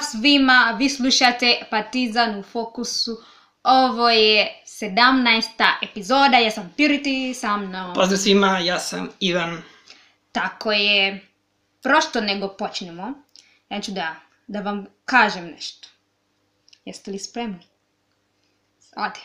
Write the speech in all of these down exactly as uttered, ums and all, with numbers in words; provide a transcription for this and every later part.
svima, vi slušate Partizan u fokusu. Ovo je sedamnaesta epizoda, ja sam Purity, sa mnom. Pozdrav svima, ja sam Ivan. Tako je, prosto nego počnemo, ja ću da, da vam kažem nešto. Jeste li spremni? Ode.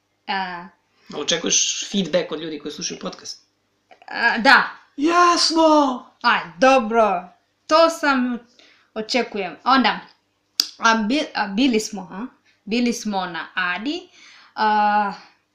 Uh, Očekuješ feedback od ljudi koji slušaju podcast? uh, da. Jasno! Aj, dobro. To sam očekujem. Onda, a, bi, a bili smo, a? Bili smo na Adi. A,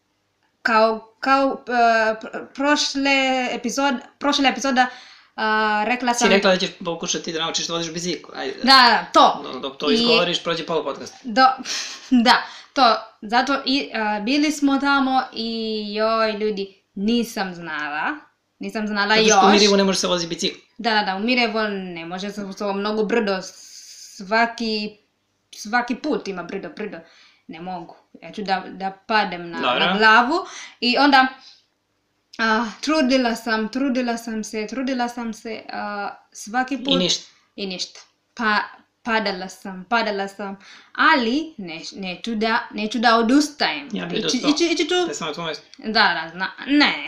kao kao uh, prošle epizod, prošla epizoda uh, rekla sam... Si rekla da ćeš pokušati da naučiš da vodiš bicikl. Ajde. Da, to. Dok to izgovoriš, I... prođe polo podcast. Do, da, to. Zato i, uh, bili smo tamo i joj ljudi, nisam znala. Nisam znala još. Zato što u Mirjevu ne može se vozi bicikl. Da, da, da, u Mirjevu ne može se, to mnogo brdo, svaki, svaki put ima brdo, brdo. Ne mogu, ja ću da, da padem na, na glavu i onda uh, trudila sam, trudila sam se, trudila sam se uh, svaki put. I ništa. I ništa. Pa, padala sam, padala sam, ali ne, neću, da, neću da odustajem. Ja bih ići, dostao, ići, ići ću... da sam na tvojom mjestu. Da, da, zna, ne.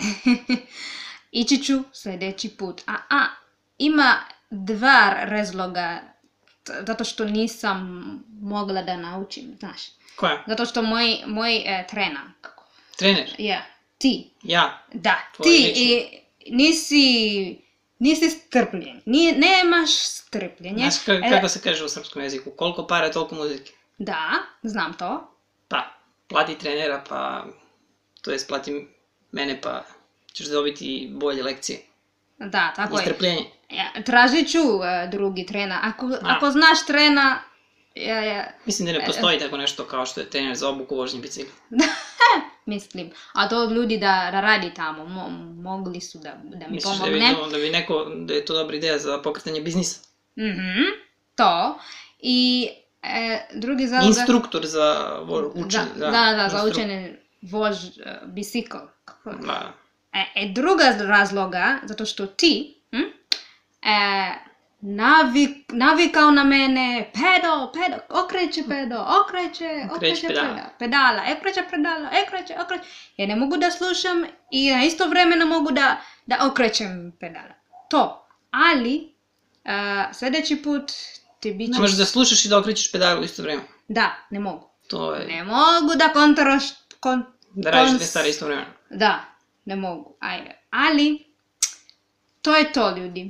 Ići ću sljedeći put. A, a, ima dva razloga zato što nisam mogla da naučim, znaš. Koja? Zato što moj, moj e, trener. Trener? Ja, ti. Ja? Da, tvoj ti i, nisi, nisi strpljen. Ni, nemaš strpljenje. Znaš kako, kako se kaže u srpskom jeziku? Koliko para, toliko muzike. Da, znam to. Pa, plati trenera, pa, to jest plati mene, pa ćeš dobiti bolje lekcije. Da, tako je. I strpljenje. Ja, tražit ću uh, drugi trener. Ako, ako znaš trena... Ja, ja, mislim da ne postoji tako nešto kao što je trener za obuku vožnje bicikla. Mislim. A to ljudi da, da radi tamo, mo, mogli su da, da mi misliš pomogne. Misliš da, da bi neko, da je to dobra ideja za pokretanje biznisa? Mhm, to. I e, drugi zalog... Instruktor za vo, učenje. Da, da, da, da za učenje vož uh, bicikl. Da. E, e, druga razloga, zato što ti hm, e, navik, navikao na mene, pedo, pedo, okreće pedo, okreće, okreće pedala, pedala, okreće pedala, okreće, okreće. Ja ne mogu da slušam i na isto vremeno mogu da, da okrećem pedala. To, ali uh, sljedeći put ti bit će... Ne možeš da slušaš i da okrećeš pedala u isto vreme. Da, ne mogu. To je... Ne mogu da kontroš... Kon, da radiš kons... dve stvari isto vreme. Da, ne mogu. Ajde. Ali, to je to, ljudi.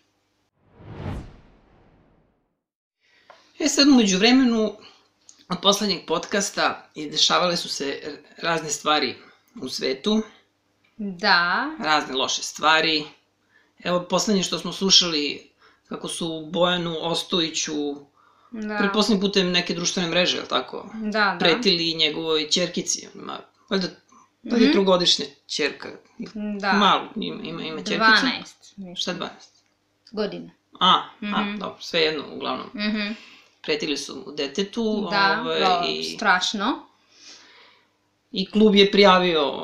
E sad, umeđu vremenu, od poslednjeg podcasta dešavale su se razne stvari u svetu. Da. Razne loše stvari. Evo, poslednje što smo slušali, kako su Bojanu Ostojiću, da. Pretposlednjim putem neke društvene mreže, jel tako? Da, da. Pretili njegovoj ćerkici. Valjda, to je mm-hmm. trogodišnja ćerka. Da. Malo ima, ima, ima ćerkicu. dvanaest. Šta dvanaest? Godina. A, mm-hmm. a, dobro, sve jedno, uglavnom. Mhm. Pretili su mu detetu. Da, ove, do, i, strašno. I klub je prijavio,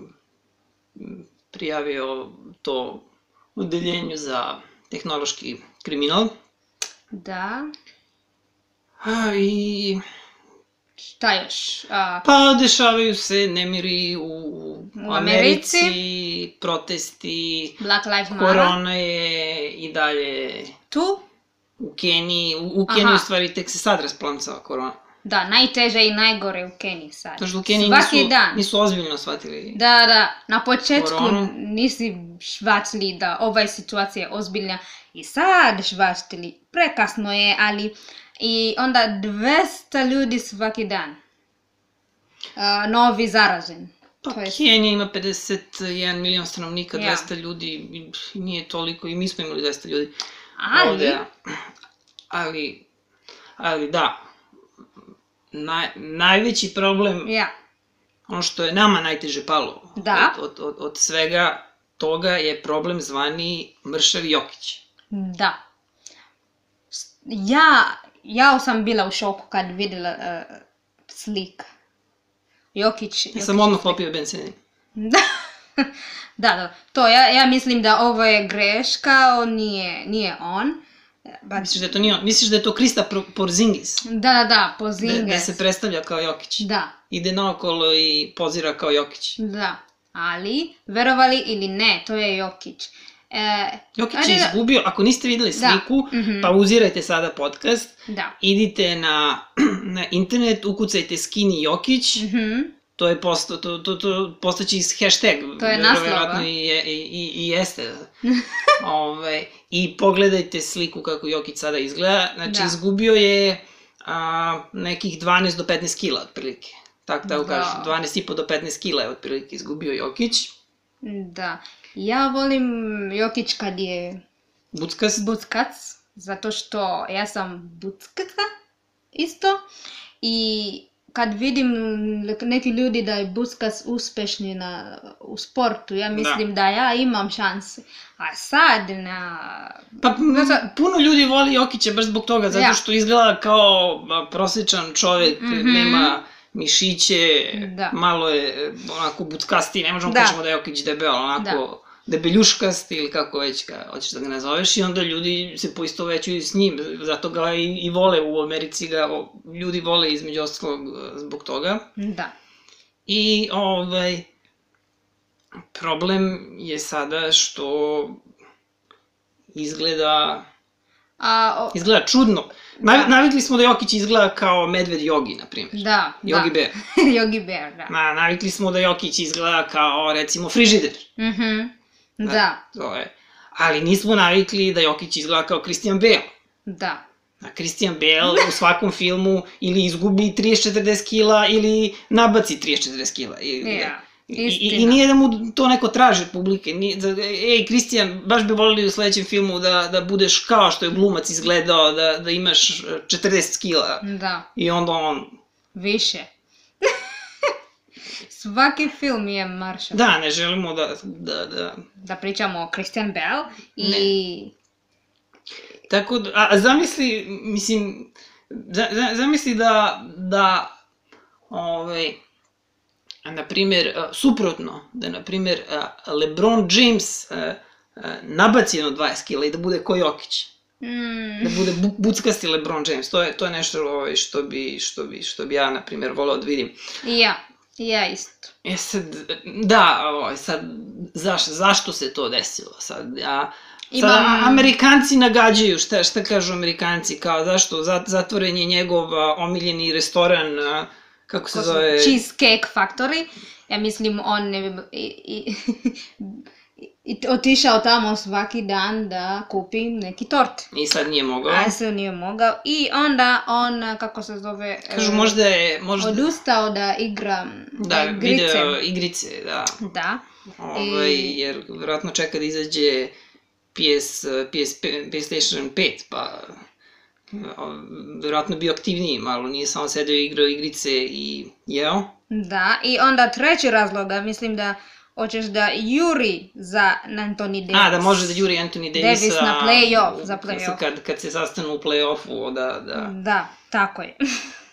prijavio to odeljenju za tehnološki kriminal. Da. A, i... Šta još? A... Pa dešavaju se nemiri u, u Americi, Americi, protesti, Black Lives Matter. Korona je i dalje... Tu? U Keniji, u, u Keniji u stvari tek se sad rasplamcava korona. Da, najteže i najgore u Keniji sad. To što u Keniji svaki nisu, dan. nisu ozbiljno shvatili Da, da, na početku koronu. Nisi shvatili da ova situacija je ozbiljna i sad shvatili. Prekasno je, ali i onda dvesta ljudi svaki dan. Uh, novi zaražen. Pa to je... Kenija ima pedeset jedan milion stanovnika, ja. dvesta ljudi, nije toliko i mi smo imali dvesta ljudi. Ali, ovde, ali, ali da, Naj, najveći problem, ja. ono što je nama najteže palo da. od, od, od svega toga je problem zvani Mršav Jokić. Da. Ja, ja sam bila u šoku kad vidjela uh, slika. Jokić. Ja sam odmah popio benzin. Da. Da, da, to ja, ja mislim da ovo je greška, on nije, nije on. But... Misliš da je to nije on? Misliš da je to Krista Porzingis? Da, da, da, Porzingis. Da se predstavlja kao Jokić. Da. Ide naokolo i pozira kao Jokić. Da, ali, verovali ili ne, to je Jokić. E, Jokić je izgubio, ako niste videli sliku, da. mm-hmm. pauzirajte sada podcast, da. idite na, na internet, ukucajte skini Jokić, mm-hmm. to je posto, to, to, to postaće iz hashtag. To je naslova. Verovatno i, i, i, i jeste. Ove, I pogledajte sliku kako Jokić sada izgleda. Znači, da. izgubio je a, nekih dvanaest do petnaest kila, otprilike. Tako tako da. kažu, dvanaest i po do petnaest kila je otprilike izgubio Jokić. Da. Ja volim Jokić kad je... Buckas. Buckac, zato što ja sam buckaka isto. I kad vidim neki ljudi da je Buckas uspešni na, u sportu, ja mislim da, da ja imam šanse. A sad na... Pa puno ljudi voli Jokića baš zbog toga, zato što izgleda kao prosječan čovjek, mm-hmm. nema... mišiće, da. malo je onako buckasti, ne možemo da. kažemo da je Jokić debel, onako da. debeljuškast ili kako već ga hoćeš da ga nazoveš i onda ljudi se poistovećuju s njim, zato ga i, i vole u Americi, ga ljudi vole između ostalog zbog toga. Da. I ovaj, problem je sada što izgleda, A, o... izgleda čudno. Da. Navikli smo da Jokić izgleda kao medved Jogi, na primjer. Da, Jogi da. Bear. Jogi Bear, da. Na, navikli smo da Jokić izgleda kao, recimo, frižider. Mhm, da. da. To je. Ali nismo navikli da Jokić izgleda kao Christian Bale. Da. A Christian Bale u svakom filmu ili izgubi trideset do četrdeset kila ili nabaci trideset do četrdeset kila. Ja. I, i, I nije da mu to neko traži od publike. Nije, da, ej, Kristijan, baš bi volili u sledećem filmu da, da budeš kao što je glumac izgledao, da, da imaš četrdeset kila. Da. I onda on... Više. Svaki film je maršal. Da, ne želimo da... Da, da... da pričamo o Christian Bale i... Ne. Tako da, a, a zamisli, mislim, za, za, zamisli da, da, ovaj... na primjer, suprotno, da, na primjer, LeBron James nabaci jedno dvadeset kila i da bude ko Jokić. Mm. Da bude bu, buckasti LeBron James. To je, to je nešto ovaj, što, bi, što, bi, što bi ja, na primjer, volao da vidim. I ja, i ja isto. E sad, da, ovaj, sad, zaš, zašto se to desilo? Sad, ja... Sad, Imam... Amerikanci nagađaju, šta, šta kažu Amerikanci, kao zašto, zatvoren je njegov omiljeni restoran, kako se zove... Cheesecake Factory. Ja mislim, on ne bi i, i, i otišao tamo svaki dan da kupi neki tort. I sad nije mogao. A sad nije mogao. I onda on, kako se zove... Kažu, možda je... Možda... odustao da igra da, igrice. Da, video igrice, da. Da. Ovaj, I... Jer vjerojatno čeka da izađe P S, P S, PlayStation pet, pa... vjerojatno bio aktivniji malo, nije samo sedeo i igrao igrice i jeo. Da, i onda treći razloga, mislim da hoćeš da juri za Anthony Davis. A, da može da juri Anthony Davisa. Davis na play-off, za play-off. Kad, kad se sastanu u play-offu, da, da. Da, tako je.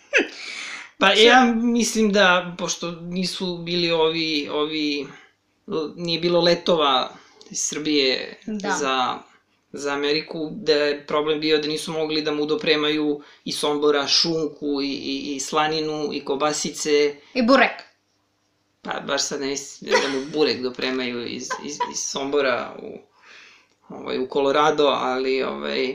Pa ja mislim da, pošto nisu bili ovi, ovi, nije bilo letova iz Srbije da. za... za Ameriku, da je problem bio da nisu mogli da mu dopremaju i Sombora šunku, i, i, i slaninu, i kobasice. I burek. Pa baš sad ne mislim da mu burek dopremaju iz, iz, iz Sombora u, ovaj, u Colorado, ali ovaj...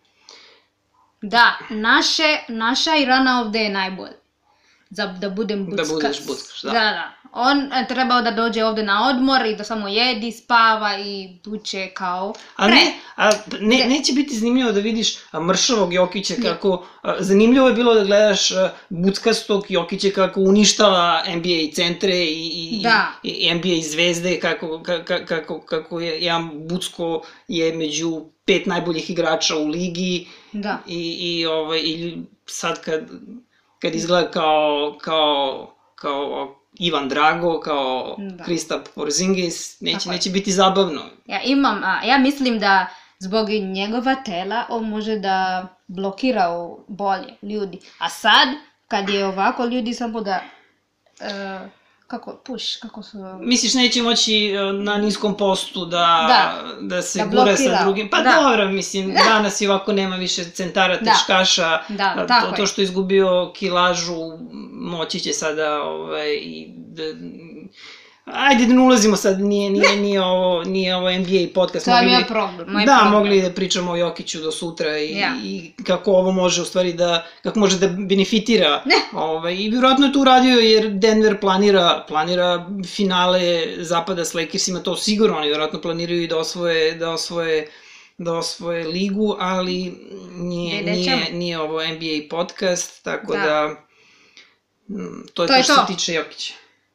Da, naše, naša Irana ovde je najbolja. Za, da budem buckaš. Da budeš buckaš, da. Da, da. On trebao da dođe ovde na odmor i da samo jedi, spava i buče kao pre. A ne, a ne, neće biti zanimljivo da vidiš mršavog Jokića kako... A, zanimljivo je bilo da gledaš buckastog Jokića kako uništava N B A centre i, i, da. i N B A zvezde, kako, kako, kako, kako je jedan bucko je među pet najboljih igrača u ligi. Da. I, i, ovaj, i sad kad... kad izgleda kao, kao, kao Ivan Drago, kao Kristaps Porzingis, neće, neće biti zabavno. Ja imam, a, ja mislim da zbog njegova tela on može da blokira bolje ljudi. A sad, kad je ovako, ljudi samo da uh, kako, push, kako su... Misliš, neće moći na niskom postu da se gure sa drugim? Pa dobro, mislim, danas i ovako nema više centara, teškaša, to što je izgubio kilažu, moći će sada i... Ajde da ne ulazimo sad, nije ovo N B A podcast. To je moj problem. Da, mogli da pričamo o Jokiću do sutra i kako ovo može u stvari da, kako može da benefitira. I vjerojatno je to uradio jer Denver planira finale Zapada s Lakersima, to sigurno, oni vjerojatno planiraju i da osvoje ligu, ali nije ovo N B A podcast, tako da to je to što se tiče Jokića.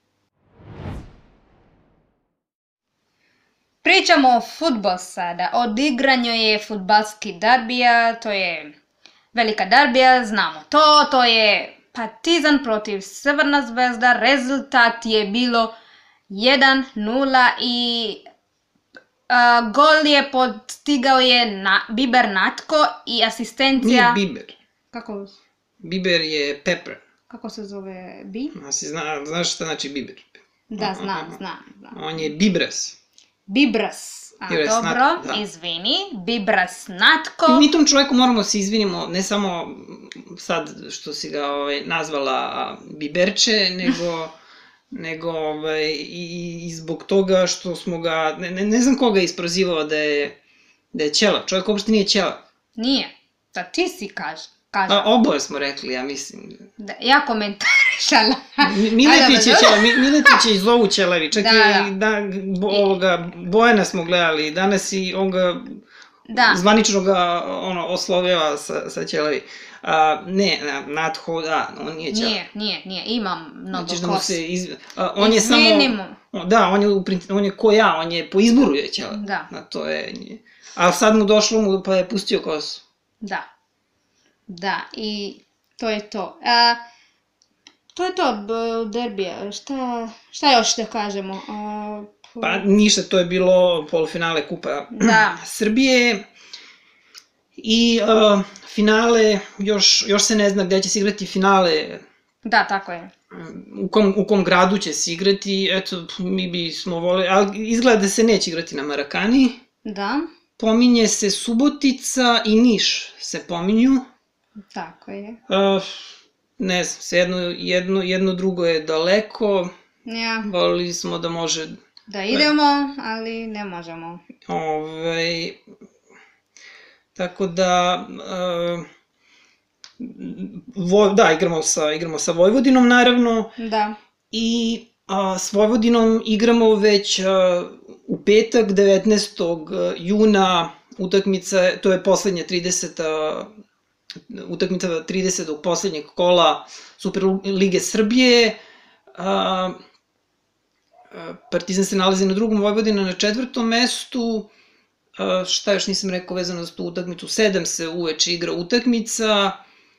Pričamo o fudbal sada. Odigranju je fudbalski derbija, to je velika derbija, znamo to, to je Partizan protiv Crvena zvezda, rezultat je bilo jedan nula i gol je postigao je Biber Natko i asistencija... Nije Biber. Kako? Biber je Pepper. Kako se zove Bi? Znaš šta znači Biber? Da, znam, znam. On je Bibras. Bibras. A, dobro, izvini. Bibras Natko. Mi tom čovjeku moramo se izvinimo, ne samo sad što si ga nazvala Biberče, nego i zbog toga što smo ga, ne znam koga je isprozivao da je ćelav. Čovjek uopšte nije ćelav. Nije. Da ti si kaže. Oboje smo rekli, ja mislim. Ja komentarišala. Miletić je ćelav, Miletić je i zovu ćelavi. Čak i Bojana smo gledali, danas i on ga zvanično ga oslovljava sa ćelavi. Ne, Natho, da, on nije ćelav. Nije, nije, nije, imam mnogo kosi. Izvinimo. Da, on je ko ja, on je po izboru je ćelav. Da. Ali sad mu došlo pa je pustio kosu. Da. Da, i to je to. To je to, derbija. Šta još da kažemo? Pa ništa, to je bilo polufinale Kupa Srbije. I finale, još se ne zna gde će se igrati finale. Da, tako je. U kom gradu će se igrati. Eto, mi bismo voleli, ali izgleda da se neće igrati na Marakani. Da. Pominje se Subotica i Niš se pominju. Tako je. Ne znam, jedno drugo je daleko. Ja. Volili smo da može... Da idemo, ali ne možemo. Tako da... Da, igramo sa Vojvodinom, naravno. Da. I s Vojvodinom igramo već u petak, devetnaestog juna, utakmica, to je poslednja trideseta utakmica tridesetog poslednjeg kola Super Lige Srbije. Partizan se nalazi na drugom, Vojvodina na četvrtom mestu. Šta još nisam rekao vezano za tu utakmicu? Sedam se uveče igra utakmica.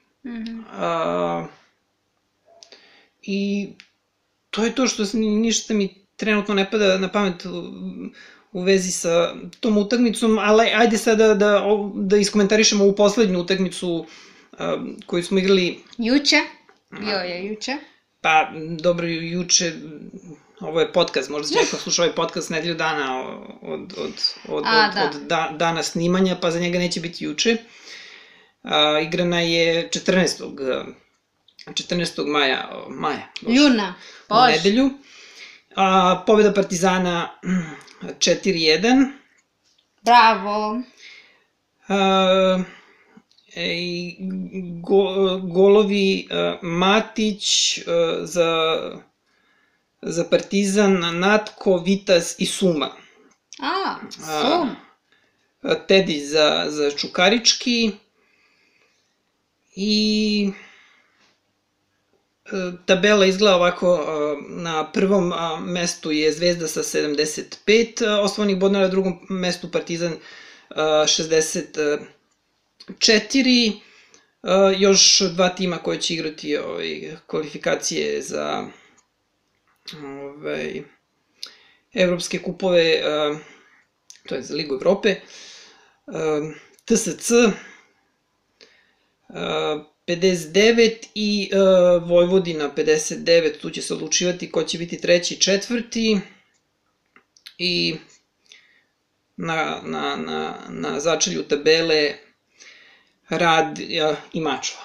I to je to što ništa mi trenutno ne pada na pamet u vezi sa tom utakmicom, ali ajde sada da iskomentarišemo ovu poslednju utakmicu koju smo igrali... Juče, bio je juče. Pa, dobro, juče, ovo je podcast, možda će neko sluša ovaj podcast nedelju dana od dana snimanja, pa za njega neće biti juče. Igrana je četrnaestog maja. Juna, bož. U nedelju. Pobjeda Partizana četiri jedan. Bravo. Golovi Matić za Partizan, Natko, Vitas i Suma. A, Suma. Tedić za Čukarički. I... tabela izgleda ovako, na prvom mestu je Zvezda sa sedamdeset pet osvojenih bodova, na drugom mestu Partizan šezdeset četiri, još dva tima koje će igrati kvalifikacije za evropske kupove, to je za Ligu Evrope, T S C, pedeset devet i Vojvodina pedeset devet, tu će se odlučivati ko će biti treći i četvrti. I na, na, na, na začelju tabele Rad i Mačva.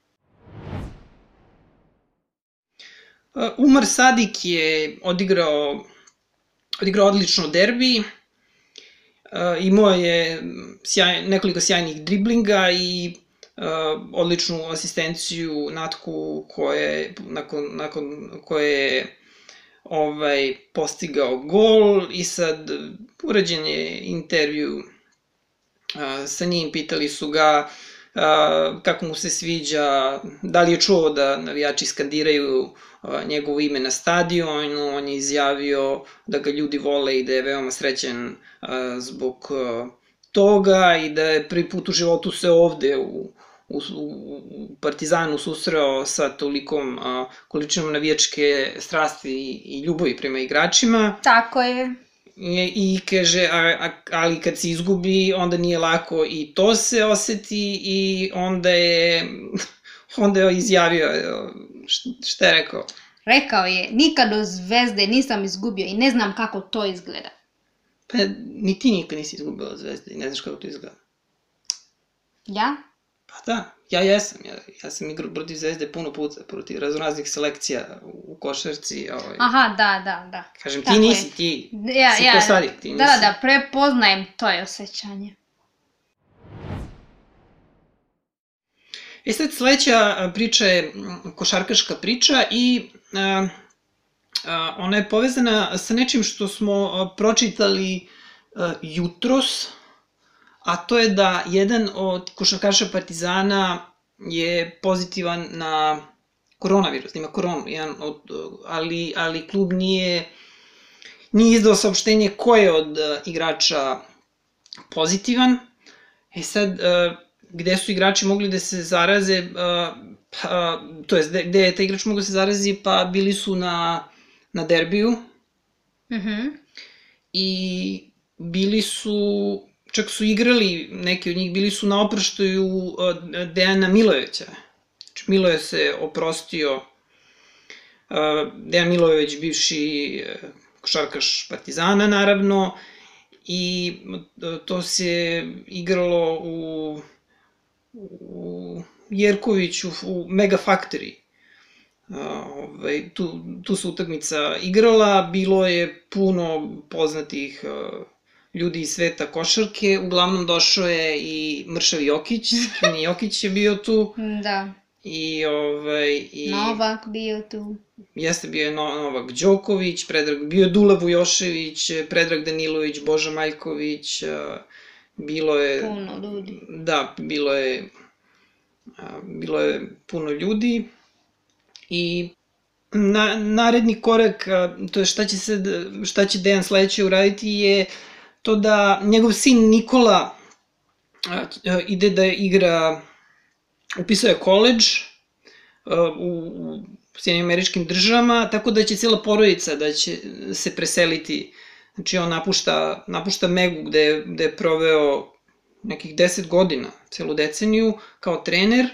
Umar Sadik je odigrao, odigrao odlično derbi, imao je sjaj, nekoliko sjajnih driblinga i odličnu asistenciju Natku koje, nakon, nakon koje je ovaj, postigao gol i sad urađen je intervju a, sa njim, pitali su ga a, kako mu se sviđa, da li je čuo da navijači skandiraju a, njegovo ime na stadionu, on je izjavio da ga ljudi vole i da je veoma srećan a, zbog a, toga i da je prvi put u životu se ovde u u, u Partizanu susreo sa tolikom a, količinom navijačke strasti i, i ljubavi prema igračima. Tako je. I, i kaže, a, a, ali kad se izgubi, onda nije lako i to se oseti i onda je, onda je izjavio, šta je rekao? Rekao je, nikad od Zvezde nisam izgubio i ne znam kako to izgleda. Pa ni ti nikad nisi izgubila od Zvezde i ne znaš kako to izgleda. Ja? Pa da, ja jesam, ja, ja sam igrao protiv Zvezde puno puta, protiv raznoraznih selekcija u košarci. Ovaj. Aha, da, da, da. Kažem, ti tako nisi, je. Ti ja, si ja, posadik, ti nisi. Da, da, da, prepoznajem to je osjećanje. E sad, sledeća priča je košarkaška priča i a, a, ona je povezana sa nečim što smo pročitali a, jutros, a to je da jedan od košarkaša Partizana je pozitivan na koronavirus, ima koronu, jedan od, ali, ali klub nije, nije izdao saopštenje ko je od igrača pozitivan. E sad, gde su igrači mogli da se zaraze, pa, to jest gde je taj igrač mogao da se zarazi, pa bili su na, na derbiju. Mm-hmm. I bili su... Čak su igrali, neki od njih bili su na oproštaju Dejana Milojevića. Znači, Miloje se oprostio, Dejan Milojević, bivši košarkaš Partizana, naravno, i to se igralo u, u Jerkoviću, u Mega Factory. Ove, tu, tu se utakmica igrala, bilo je puno poznatih ljudi iz sveta košarke, uglavnom došao je i Mršav Jokić, Skini Jokić je bio tu. Da. I, ovaj, i... Novak bio tu. Jeste, bio je Novak Đoković, Predrag, bio je Dula Vujošević, Predrag Danilović, Boža Maljković, bilo je... Puno ljudi. Da, bilo je, bilo je puno ljudi i na, naredni korak, to je šta će, se, šta će Dejan sledeće uraditi je to da njegov sin Nikola ide da igra, upisao je koledž u Sjedinjenim Američkim Državama, tako da će cijela porodica da će se preseliti. Znači on napušta, napušta Megu gde je, gde je proveo nekih deset godina, celu deceniju, kao trener.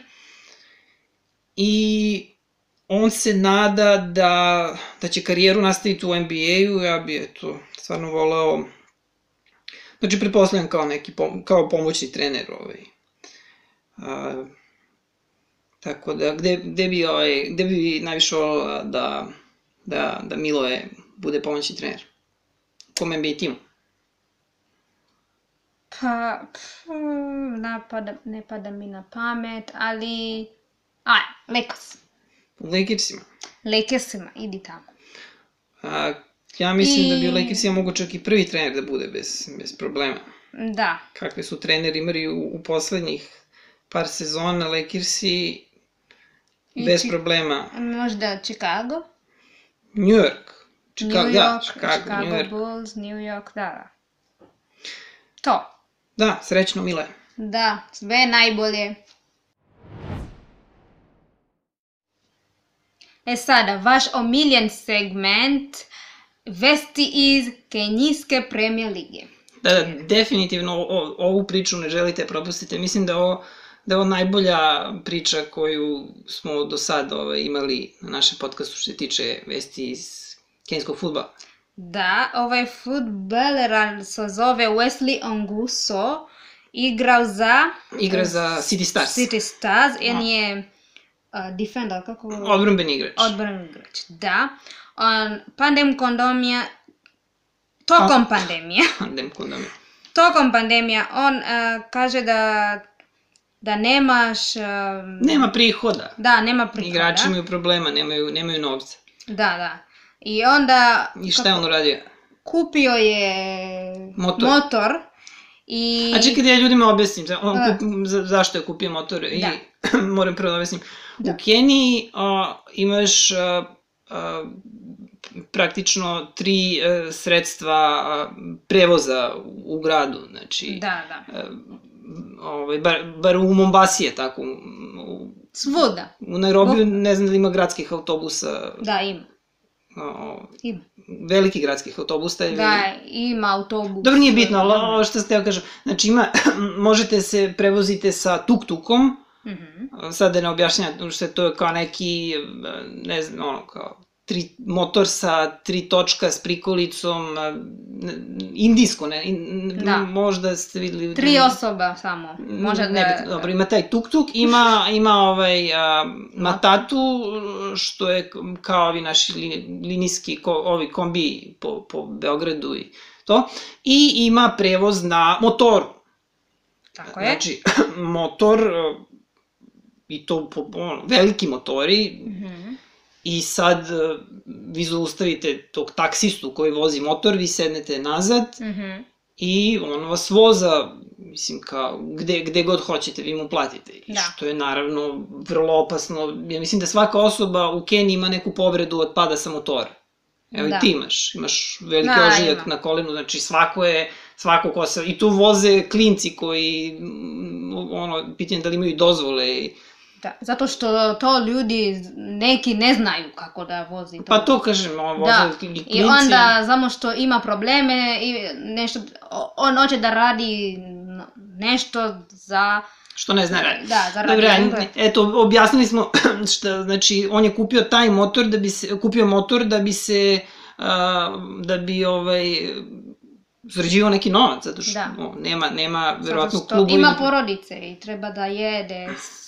I on se nada da, da će karijeru nastaviti u N B A-u, ja bi eto, stvarno voleo. Znači, pretpostavljam kao neki, kao pomoćni trener, ovaj. A, tako da, gde, gde bi, ovaj, gde bi najviše volila da, da, da Miloje bude pomoćni trener? Kom N B A timu? Pa, pa napada, ne pada mi na pamet, ali... Aj, Lakers. U Lakersima? Lakersima, idi tamo. A, ja mislim I... da bi u Lakersima mogo čak i prvi trener da bude bez, bez problema. Da. Kakve su treneri imali u, u poslednjih par sezona, Lakersi bez I problema. Možda Chicago? New York. Chicago, New York, da, Chicago, Chicago New York. Bulls, New York, da, da. To. Da, srećno Mile. Da, sve najbolje. E sada, vaš omiljen segment, vesti iz kenijske premijer lige. Da, da, definitivno o, ovu priču ne želite propustiti. Mislim da ovo, da je ovo najbolja priča koju smo do sad imali na našem podcastu što se tiče vesti iz kenijskog fudbala. Da, ovaj fudbaler se zove Wesley Onguso, igrao za... Igra za City Stars. City Stars, on je uh, defender, kako... Odbrambeni igrač. Odbrambeni igrač, da. On, pandemija, tokom pandemije, pandemija. tokom pandemija, on uh, kaže da da nemaš... Uh, nema prihoda. Da, nema prihoda. Igrači imaju problema, nemaju, nemaju novca. Da, da. I onda... I šta je on uradio? Kupio je motor. motor i... A čekaj da ja ljudima objasnim on kup, za, zašto je kupio motor. I moram prvo da objasnim. Da. U Keniji a, imaš a, a, praktično tri a, sredstva a, prevoza u gradu. Znači, da, da. A, ovaj, bar, bar u Mombasi je tako. U, Svuda. U Nairobiju ne znam da ima gradskih autobusa. Da, ima. O, ima. Velikih gradskih autobusa. Ili... Da, ima autobus. Dobro, nije bitno, ali ovo što ste joj kažem. Znači, ima, možete se prevozite sa tuk-tukom, mm-hmm. sad da ne objašnjam, što je to kao neki, ne znam, ono, kao tri, motor sa tri točka s prikolicom, indijsko, ne, da. Možda ste videli... Tri osoba samo, može da... Ne, dobro, ima taj tuk-tuk, ima, ima ovaj a, matatu, što je kao ovi naši linijski, ko, ovi kombi po, po Beogradu i to, i ima prevoz na motoru. Tako je. Znači, motor, i to ono, veliki motori, mm-hmm. I sad vi zaustavite tog taksistu koji vozi motor, vi sednete nazad mm-hmm. i on vas voza, mislim, kao, gde, gde god hoćete, vi mu platite. I da. Što je naravno vrlo opasno. Ja mislim da svaka osoba u Keniji ima neku povredu od pada sa motora. Evo da. I ti imaš, imaš veliki da, ožiljak ima. Na kolenu, znači svako je, svako ko se, i tu voze klinci koji, ono, pitanje da li imaju dozvole i... Da, zato što to ljudi neki ne znaju kako da vozi to. Pa to kažem, on voze da. Klinci. I onda samo što ima probleme i nešto, on hoće da radi nešto za... Što ne zna radi. Da, za radi. Dobre, eto, objasnili smo što, znači, on je kupio taj motor da bi se, kupio motor da bi se, uh, da bi, ovaj, zarađivao neki novac, zato što da. O, nema, nema, verovatno, klubu... Ima porodice i treba da jede...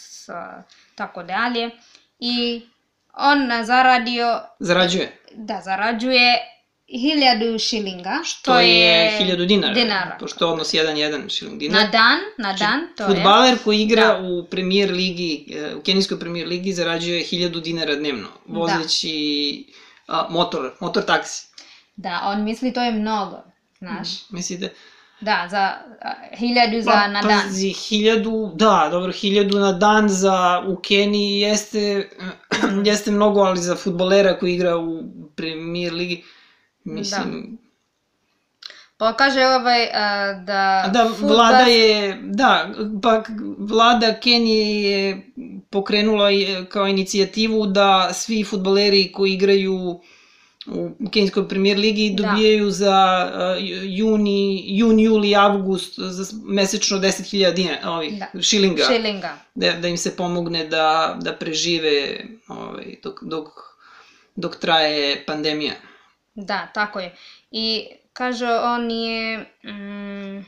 tako dalje i on zaradio... Zarađuje? Da, zarađuje hiljadu šilinga. Što je hiljadu dinara. Dinara. Pošto je odnos jedan jedan šiling dinara. Na dan, na dan, to je. Fudbaler koji igra u premier ligi, u kenijskoj premier ligi zarađuje hiljadu dinara dnevno, vozeći motor, motor taksi. Da, on misli to je mnogo, znaš. Mislite? Da, za hiljadu za na dan. Pazi, hiljadu, da, dobro, hiljadu na dan za u Keniji jeste, jeste mnogo, ali za fudbalera koji igra u premier ligi, mislim... Pa kaže ovaj da... Da, vlada je, da, pa vlada Kenije je pokrenula kao inicijativu da svi fudbaleri koji igraju u kenijskoj premier ligi dobijaju da. Za uh, juni, jun, juli, avgust za mesečno deset hiljada dinara, ovih, da. šilinga, šilinga. Da, da im se pomogne da, da prežive ovaj, dok, dok, dok traje pandemija. Da, tako je. I kaže on je... Mm,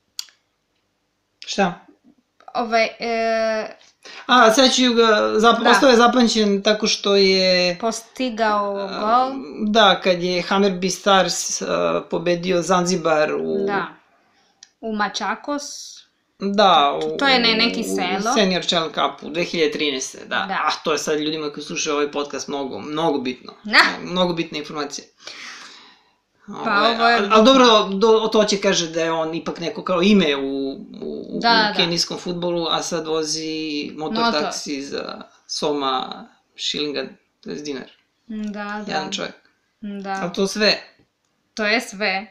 šta? Ovaj... E, A, sad ću ga, zap, da. Ostao je zapančen tako što je... Postigao gol. Da, kad je Hammarby Stars uh, pobedio Zanzibar u... Da, u Machakos. Da, u... To je ne, neki selo. U Senior Challenge Cupu, dve hiljade trinaeste. Da. Da. Ah, to je sad ljudima koji slušaju ovaj podcast mnogo, mnogo bitno. Da. Mnogo bitne informacije. Pa ovo je... Ali dobro, do, to će kaže da je on ipak neko kao ime u, u, da, u kenijskom da. Futbolu, a sad vozi motor, motor. taksi za soma šilinga, to je dinar. Da, da. Jedan čovjek. Da. Ali to sve. To je sve.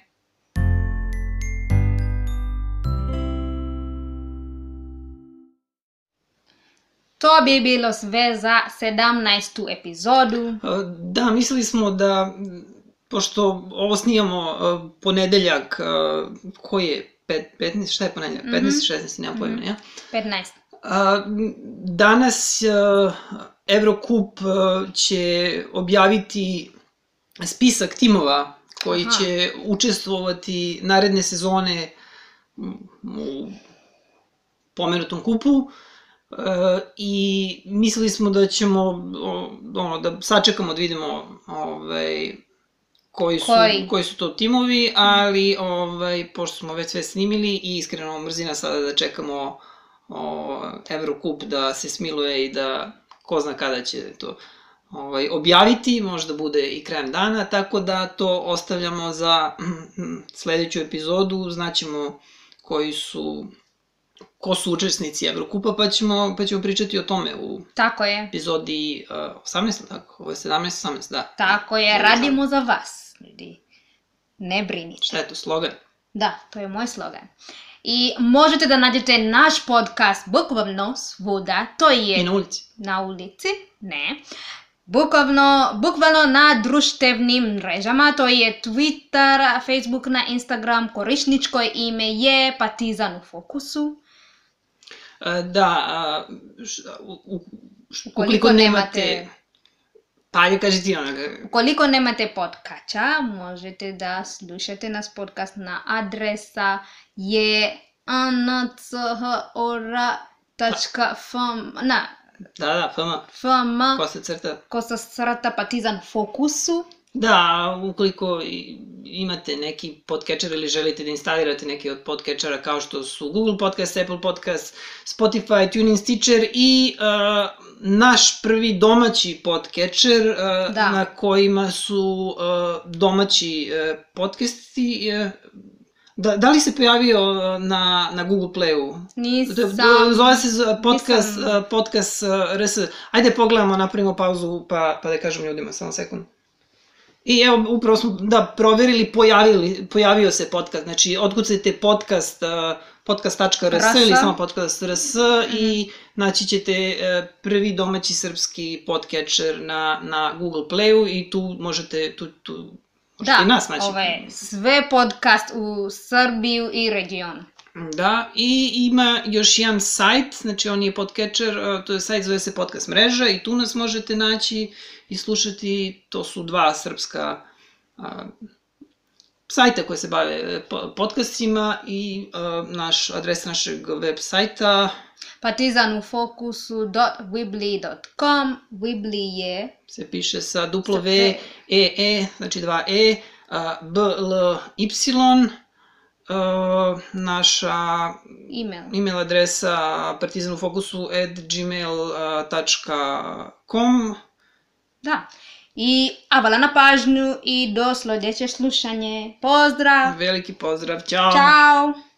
To bi bilo sve za sedamnaestu epizodu. Da, mislili smo da... Pošto ovo snijamo uh, ponedeljak, uh, koji je, Pet, petnaest, šta je ponedeljak? petnaest, šesnaest, nema pojma, ja? petnaest. Danas Evrokup će objaviti spisak timova koji će učestvovati naredne sezone u pomenutom kupu i mislili smo da ćemo da sačekamo da vidimo koji su to timovi, ali pošto smo već sve snimili i iskreno mrzina sada da čekamo Evrokup da se smiluje i da ko zna kada će to objaviti, možda bude i krajem dana, tako da to ostavljamo za sledeću epizodu, znaćemo koji su, ko su učesnici Evrokupa, pa ćemo pričati o tome u epizodi osamnaest, tako? Ovo je sedamnaest, osamnaest, da. Tako je, radimo za vas, ljudi. Ne brinite. Šta je to, slogan? Da, to je moj slogan. I možete da nađete naš podcast bukvalno svuda, to je... I na ulici. Na ulici, ne. Bukvalno na društvenim mrežama, to je Twitter, Facebook, na Instagram, korisničko ime je Partizan u fokusu. Da, ukoliko nemate... Pa, ajde kaži ti onoga. Ukoliko nemate podcasta, možete da slušate nas podcast na adresa je anchor tačka f m, na... Da, da, f m. f m. Kosa crta. Kosa crta Partizan fokusu. Da, ukoliko imate neki podcatcher ili želite da instalirate neki od podcatchera kao što su Google Podcast, Apple Podcast, Spotify, TuneIn, Stitcher i naš prvi domaći podcatcher na kojima su domaći podcasti. Da li se pojavio na Google Playu? Nisam. Zove se podcast R S. Ajde pogledamo, napravimo pauzu pa da kažem ljudima, samo sekund. I evo, upravo smo, da, proverili, pojavio se podcast, znači otkucajte podcast, podcast tačka r s ili samo podcast tačka r s i naći ćete prvi domaći srpski podcatcher na Google Playu i tu možete, tu možete i nas naći. Da, ove, sve podcast u Srbiju i regionu. Da, i ima još jedan sajt, znači on je podcatcher, to je sajt, zove se Podcast mreža i tu nas možete naći i slušati, to su dva srpska sajta koje se bave podcastima i naš adres našeg web sajta partizan u fokusu dot weebly dot com. Weebly je... se piše sa duplo V, E, E, znači dva E, B, L, Y. Naša email adresa partizanufokusu at gmail tačka com. Da. I hvala na pažnju i do sljedeće slušanje. Pozdrav! Veliki pozdrav, ćao! Ćao!